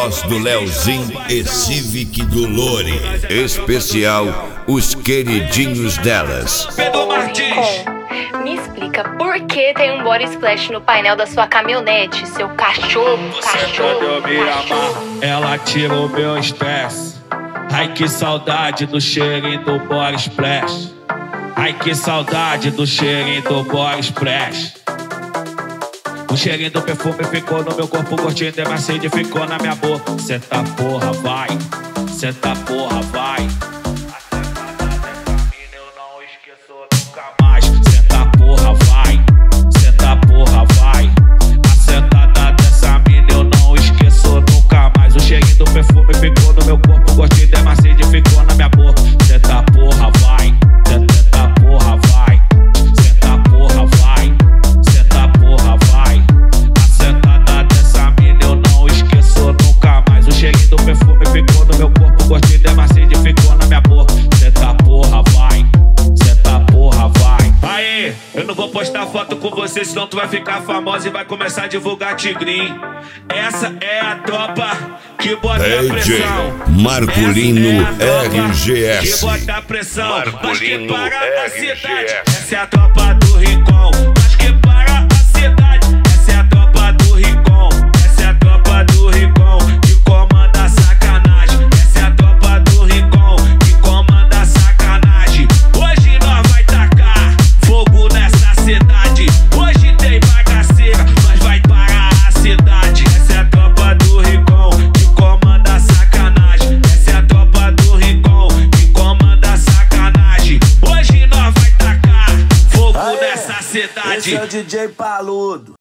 voz do Leozinho e Civic do Lore. Especial Os Queridinhos Delas. Pedro Martins, me explica por que tem um body splash no painel da sua caminhonete, seu cachorro, quando eu me amar, ela tirou meu estresse. Ai, que saudade do cheirinho do body splash. Ai, que saudade do cheirinho do body splash. O cheirinho do perfume ficou no meu corpo, o gostinho de Mercedes ficou na minha boca. Senta porra, vai. Senta porra, vai. Eu não esqueço nunca mais. Senta porra, vai. Senta porra, vai. A sentada dessa mina eu não esqueço nunca mais. O cheirinho do perfume ficou no meu corpo, o gostinho de Mercedes ficou na minha boca. Senta porra, vai. Senta porra, vai. Senta porra, vai. Senta porra, vai. A sentada dessa mina eu não esqueço nunca mais. O cheirinho do perfume ficou no meu corpo, o gostinho de Mercedes ficou na minha boca. Senta porra, vai. Senta porra, vai. Aê, eu não vou postar foto com você, senão tu vai ficar famosa e vai começar a divulgar tigrinho. Essa é a tropa que bota a pressão. Marculino RGS. Que bota a pressão. Mas que para a cidade. RGS. Essa é a tropa do Rincon. Mas que para a cidade. Essa é a tropa do Rincon. Essa é a tropa do Rincon que comanda a sacanagem. Essa é a tropa do Rincon que comanda a sacanagem. Hoje nós vai tacar fogo nessa cidade. Hoje tem bagaceira, mas vai parar a cidade. Essa é a tropa do Rincon que comanda a sacanagem. Essa é a tropa do Rincon que comanda a sacanagem. Hoje nós vai tacar fogo nessa cidade. Esse é o DJ Paludo.